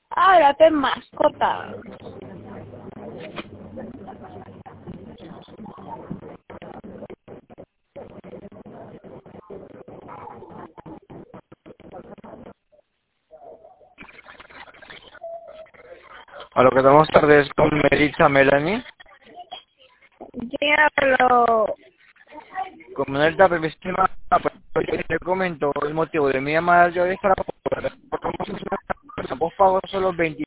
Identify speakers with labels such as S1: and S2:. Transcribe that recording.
S1: Ahora te mascota.
S2: Hola, ¿qué tal? Buenas tardes, con Melissa Melanie.
S1: Diablo.
S2: Con Melissa, mi estimada, pues te comento el motivo de mi llamada de hoy es para poder, por vos pagos solo 20